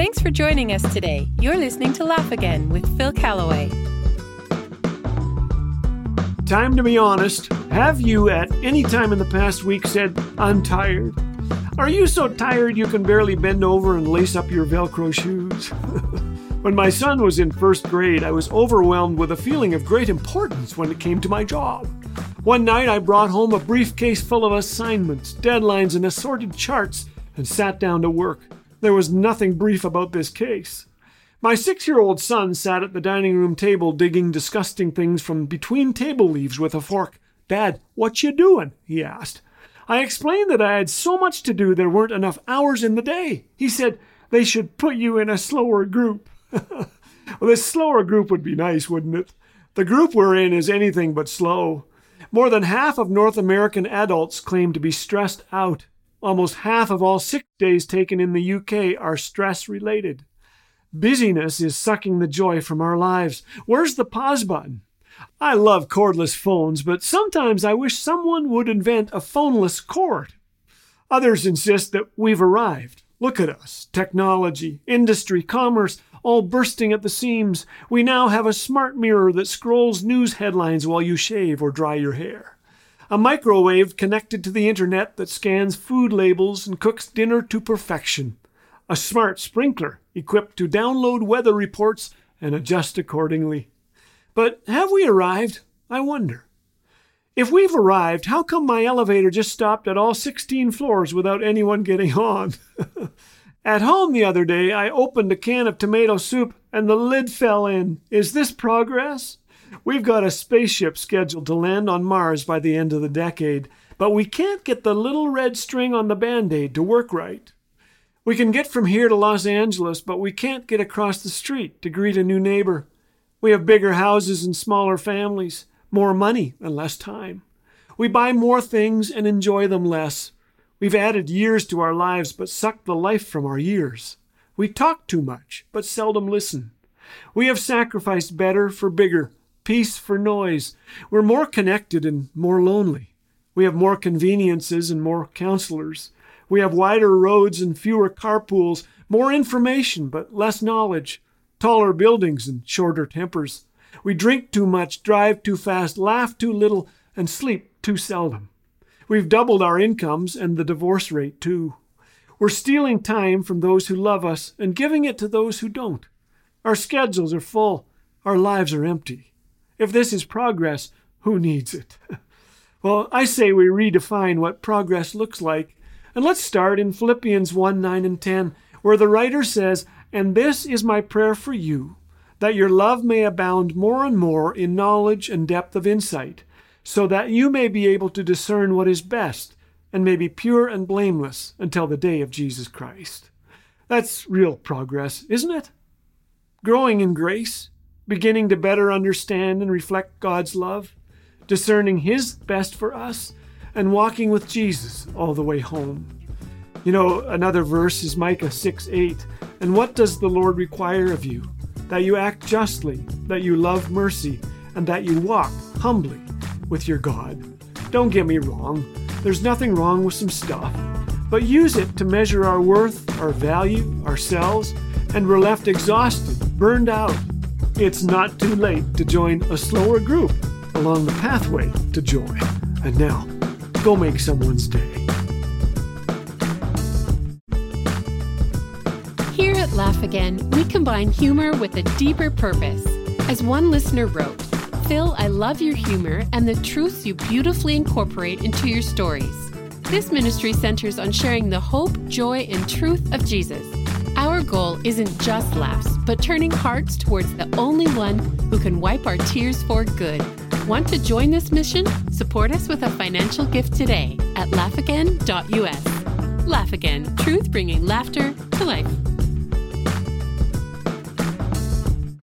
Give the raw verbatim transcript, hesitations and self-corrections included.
Thanks for joining us today. You're listening to Laugh Again with Phil Callaway. Time to be honest. Have you at any time in the past week said, "I'm tired"? Are you so tired you can barely bend over and lace up your Velcro shoes? When my son was in first grade, I was overwhelmed with a feeling of great importance when it came to my job. One night I brought home a briefcase full of assignments, deadlines, and assorted charts and sat down to work. There was nothing brief about this case. My six-year-old son sat at the dining room table digging disgusting things from between table leaves with a fork. "Dad, what you doing?" he asked. I explained that I had so much to do there weren't enough hours in the day. He said, "They should put you in a slower group." Well, this slower group would be nice, wouldn't it? The group we're in is anything but slow. More than half of North American adults claim to be stressed out. Almost half of all sick days taken in the U K are stress-related. Busyness is sucking the joy from our lives. Where's the pause button? I love cordless phones, but sometimes I wish someone would invent a phoneless cord. Others insist that we've arrived. Look at us. Technology, industry, commerce, all bursting at the seams. We now have a smart mirror that scrolls news headlines while you shave or dry your hair. A microwave connected to the internet that scans food labels and cooks dinner to perfection. A smart sprinkler equipped to download weather reports and adjust accordingly. But have we arrived? I wonder. If we've arrived, how come my elevator just stopped at all sixteen floors without anyone getting on? At home the other day, I opened a can of tomato soup and the lid fell in. Is this progress? We've got a spaceship scheduled to land on Mars by the end of the decade, but we can't get the little red string on the Band-Aid to work right. We can get from here to Los Angeles, but we can't get across the street to greet a new neighbor. We have bigger houses and smaller families, more money and less time. We buy more things and enjoy them less. We've added years to our lives but sucked the life from our years. We talk too much but seldom listen. We have sacrificed better for bigger, peace for noise. We're more connected and more lonely. We have more conveniences and more counselors. We have wider roads and fewer carpools, more information but less knowledge, taller buildings and shorter tempers. We drink too much, drive too fast, laugh too little, and sleep too seldom. We've doubled our incomes and the divorce rate too. We're stealing time from those who love us and giving it to those who don't. Our schedules are full. Our lives are empty. If this is progress, who needs it? Well, I say we redefine what progress looks like. And let's start in Philippians one, nine, and ten, where the writer says, "And this is my prayer for you, that your love may abound more and more in knowledge and depth of insight, so that you may be able to discern what is best and may be pure and blameless until the day of Jesus Christ." That's real progress, isn't it? Growing in grace, beginning to better understand and reflect God's love, discerning His best for us, and walking with Jesus all the way home. You know, another verse is Micah six eight. "And what does the Lord require of you? That you act justly, that you love mercy, and that you walk humbly with your God." Don't get me wrong. There's nothing wrong with some stuff. But use it to measure our worth, our value, ourselves, and we're left exhausted, burned out. It's not too late to join a slower group along the pathway to joy. And now, go make someone's day. Here at Laugh Again, we combine humor with a deeper purpose. As one listener wrote, "Phil, I love your humor and the truths you beautifully incorporate into your stories." This ministry centers on sharing the hope, joy, and truth of Jesus. Our goal isn't just laughs, but turning hearts towards the only one who can wipe our tears for good. Want to join this mission? Support us with a financial gift today at laugh again dot U S. Laugh Again, truth bringing laughter to life.